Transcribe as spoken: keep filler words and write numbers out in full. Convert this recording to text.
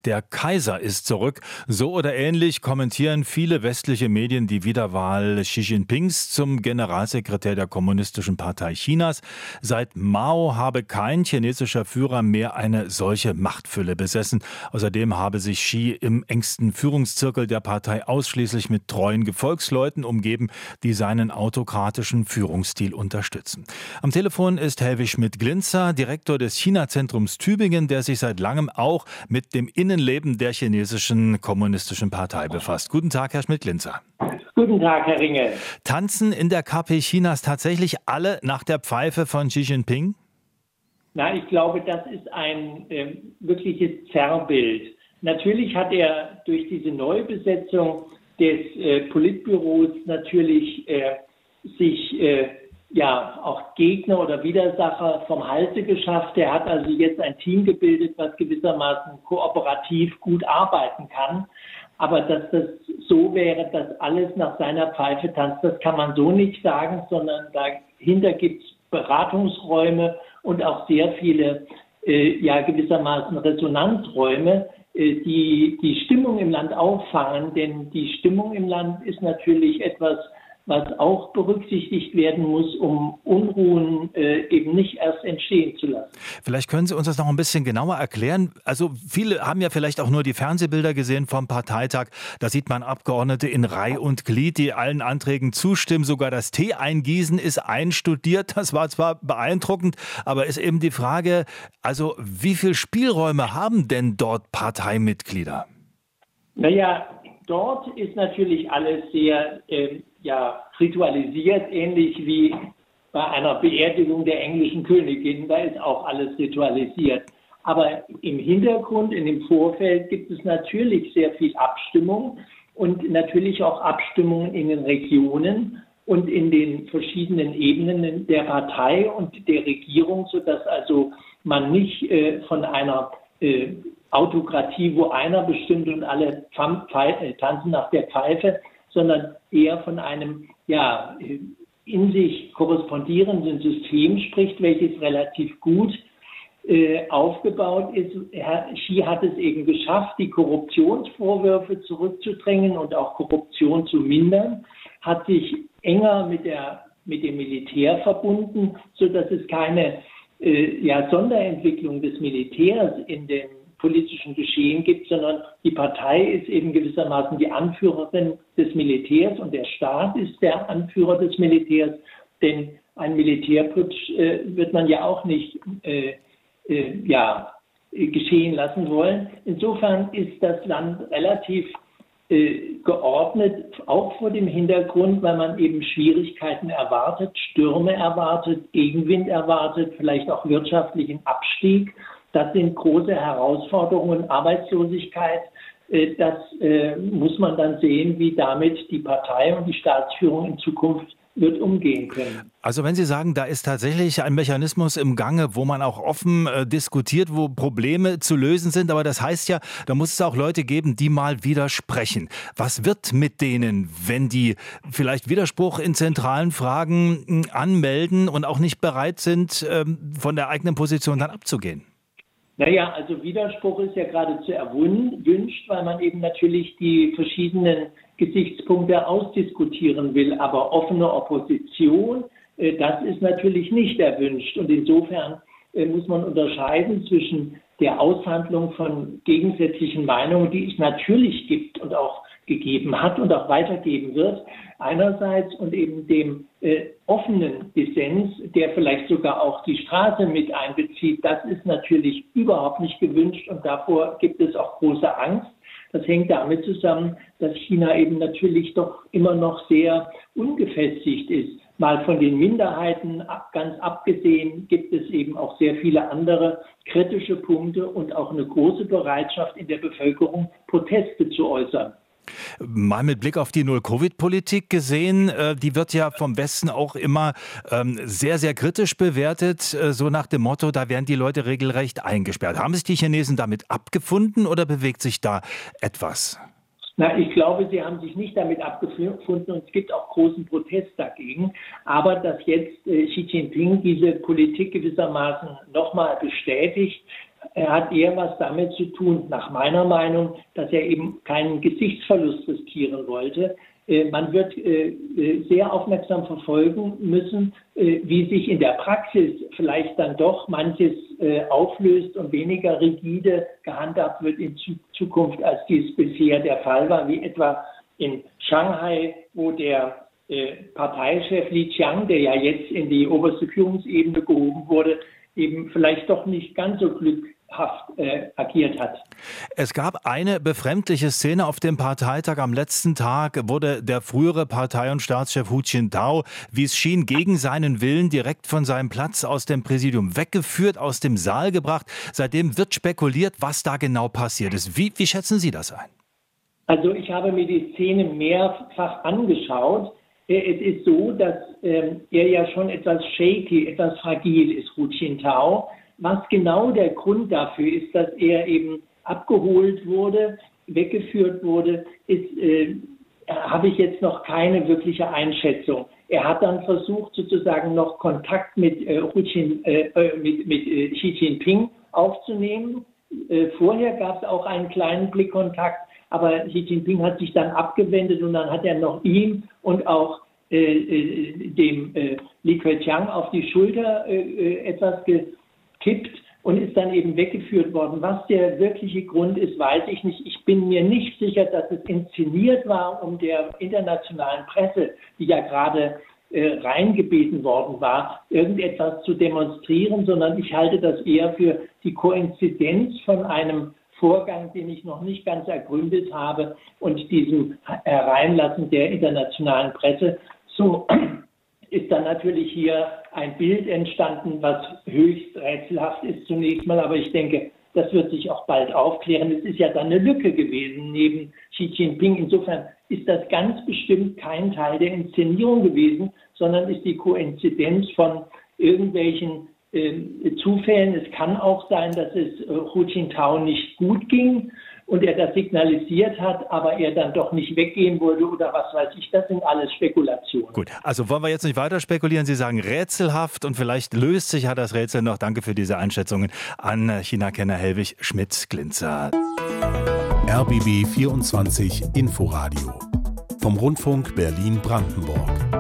Der Kaiser ist zurück. So oder ähnlich kommentieren viele westliche Medien die Wiederwahl Xi Jinpings zum Generalsekretär der Kommunistischen Partei Chinas. Seit Mao habe kein chinesischer Führer mehr eine solche Machtfülle besessen. Außerdem habe sich Xi im engsten Führungszirkel der Partei ausschließlich mit treuen Gefolgsleuten umgeben, die seinen autokratischen Führungsstil unterstützen. Am Telefon ist Helwig Schmidt-Glinzer, Direktor des China-Zentrums Tübingen, der sich seit langem auch mit dem Innenleben der chinesischen kommunistischen Partei befasst. Guten Tag, Herr Schmidt-Glinzer. Guten Tag, Herr Ringel. Tanzen in der K P Chinas tatsächlich alle nach der Pfeife von Xi Jinping? Na, ich glaube, das ist ein äh, wirkliches Zerrbild. Natürlich hat er durch diese Neubesetzung des äh, Politbüros natürlich äh, sich äh, ja auch Gegner oder Widersacher vom Halse geschafft. Er hat also jetzt ein Team gebildet, was gewissermaßen kooperativ gut arbeiten kann. Aber dass das so wäre, dass alles nach seiner Pfeife tanzt, das kann man so nicht sagen, sondern dahinter gibt es Beratungsräume und auch sehr viele äh, ja gewissermaßen Resonanzräume, äh, die die Stimmung im Land auffangen. Denn die Stimmung im Land ist natürlich etwas, was auch berücksichtigt werden muss, um Unruhen äh, eben nicht erst entstehen zu lassen. Vielleicht können Sie uns das noch ein bisschen genauer erklären. Also viele haben ja vielleicht auch nur die Fernsehbilder gesehen vom Parteitag. Da sieht man Abgeordnete in Reih und Glied, die allen Anträgen zustimmen. Sogar das Tee eingießen ist einstudiert. Das war zwar beeindruckend, aber ist eben die Frage, also wie viel Spielräume haben denn dort Parteimitglieder? Naja, dort ist natürlich alles sehr äh, ja, ritualisiert, ähnlich wie bei einer Beerdigung der englischen Königin. Da ist auch alles ritualisiert. Aber im Hintergrund, in dem Vorfeld gibt es natürlich sehr viel Abstimmung und natürlich auch Abstimmungen in den Regionen und in den verschiedenen Ebenen der Partei und der Regierung, sodass also man nicht äh, von einer äh, Autokratie, wo einer bestimmt und alle tanzen nach der Pfeife, sondern eher von einem ja, in sich korrespondierenden System spricht, welches relativ gut äh, aufgebaut ist. Herr Xi hat es eben geschafft, die Korruptionsvorwürfe zurückzudrängen und auch Korruption zu mindern, hat sich enger mit, der, mit dem Militär verbunden, sodass es keine äh, ja, Sonderentwicklung des Militärs in dem politischen Geschehen gibt, sondern die Partei ist eben gewissermaßen die Anführerin des Militärs und der Staat ist der Anführer des Militärs, denn ein Militärputsch äh, wird man ja auch nicht äh, äh, ja, geschehen lassen wollen. Insofern ist das Land relativ äh, geordnet, auch vor dem Hintergrund, weil man eben Schwierigkeiten erwartet, Stürme erwartet, Gegenwind erwartet, vielleicht auch wirtschaftlichen Abstieg. Das sind große Herausforderungen, Arbeitslosigkeit. Das äh, muss man dann sehen, wie damit die Partei und die Staatsführung in Zukunft wird umgehen können. Also wenn Sie sagen, da ist tatsächlich ein Mechanismus im Gange, wo man auch offen äh, diskutiert, wo Probleme zu lösen sind, aber das heißt ja, da muss es auch Leute geben, die mal widersprechen. Was wird mit denen, wenn die vielleicht Widerspruch in zentralen Fragen äh, anmelden und auch nicht bereit sind, äh, von der eigenen Position dann abzugehen? Naja, also Widerspruch ist ja geradezu erwünscht, weil man eben natürlich die verschiedenen Gesichtspunkte ausdiskutieren will. Aber offene Opposition, äh, das ist natürlich nicht erwünscht. Und insofern äh, muss man unterscheiden zwischen der Aushandlung von gegensätzlichen Meinungen, die es natürlich gibt und auch gegeben hat und auch weitergeben wird, einerseits und eben dem äh, offenen Dissens, der vielleicht sogar auch die Straße mit einbezieht, das ist natürlich überhaupt nicht gewünscht und davor gibt es auch große Angst. Das hängt damit zusammen, dass China eben natürlich doch immer noch sehr ungefestigt ist. Mal von den Minderheiten ab, ganz abgesehen gibt es eben auch sehr viele andere kritische Punkte und auch eine große Bereitschaft in der Bevölkerung, Proteste zu äußern. Mal mit Blick auf die Null-Covid-Politik gesehen, äh, die wird ja vom Westen auch immer ähm, sehr, sehr kritisch bewertet, äh, so nach dem Motto, da werden die Leute regelrecht eingesperrt. Haben sich die Chinesen damit abgefunden oder bewegt sich da etwas? Na, ich glaube, sie haben sich nicht damit abgefunden und es gibt auch großen Protest dagegen. Aber dass jetzt äh, Xi Jinping diese Politik gewissermaßen nochmal bestätigt, Er hat eher was damit zu tun, nach meiner Meinung, dass er eben keinen Gesichtsverlust riskieren wollte. Man wird sehr aufmerksam verfolgen müssen, wie sich in der Praxis vielleicht dann doch manches auflöst und weniger rigide gehandhabt wird in Zukunft, als dies bisher der Fall war, wie etwa in Shanghai, wo der Parteichef Li Qiang, der ja jetzt in die oberste Führungsebene gehoben wurde, eben vielleicht doch nicht ganz so glücklich Äh, agiert hat. Es gab eine befremdliche Szene auf dem Parteitag. Am letzten Tag wurde der frühere Partei- und Staatschef Hu Jintao, wie es schien, gegen seinen Willen direkt von seinem Platz aus dem Präsidium weggeführt, aus dem Saal gebracht. Seitdem wird spekuliert, was da genau passiert ist. Wie, wie schätzen Sie das ein? Also ich habe mir die Szene mehrfach angeschaut. Es ist so, dass ähm, er ja schon etwas shaky, etwas fragil ist, Hu Jintao. Was genau der Grund dafür ist, dass er eben abgeholt wurde, weggeführt wurde, ist, äh, habe ich jetzt noch keine wirkliche Einschätzung. Er hat dann versucht, sozusagen noch Kontakt mit, äh, Jin, äh, mit, mit äh, Xi Jinping aufzunehmen. Äh, vorher gab es auch einen kleinen Blickkontakt, aber Xi Jinping hat sich dann abgewendet und dann hat er noch ihm und auch äh, äh, dem äh, Li Keqiang auf die Schulter äh, etwas ge kippt und ist dann eben weggeführt worden. Was der wirkliche Grund ist, weiß ich nicht. Ich bin mir nicht sicher, dass es inszeniert war, um der internationalen Presse, die ja gerade äh, reingebeten worden war, irgendetwas zu demonstrieren, sondern ich halte das eher für die Koinzidenz von einem Vorgang, den ich noch nicht ganz ergründet habe und diesem Hereinlassen der internationalen Presse. So ist dann natürlich hier ein Bild entstanden, was höchst rätselhaft ist zunächst mal, aber ich denke, das wird sich auch bald aufklären. Es ist ja dann eine Lücke gewesen neben Xi Jinping. Insofern ist das ganz bestimmt kein Teil der Inszenierung gewesen, sondern ist die Koinzidenz von irgendwelchen äh, Zufällen. Es kann auch sein, dass es äh, Hu Jintao nicht gut ging und er das signalisiert hat, aber er dann doch nicht weggehen wollte oder was weiß ich, das sind alles Spekulationen. Gut, also wollen wir jetzt nicht weiter spekulieren. Sie sagen rätselhaft und vielleicht löst sich ja das Rätsel noch. Danke für diese Einschätzungen an China-Kenner Helwig Schmitz-Glinzer. R B B vierundzwanzig Inforadio vom Rundfunk Berlin-Brandenburg.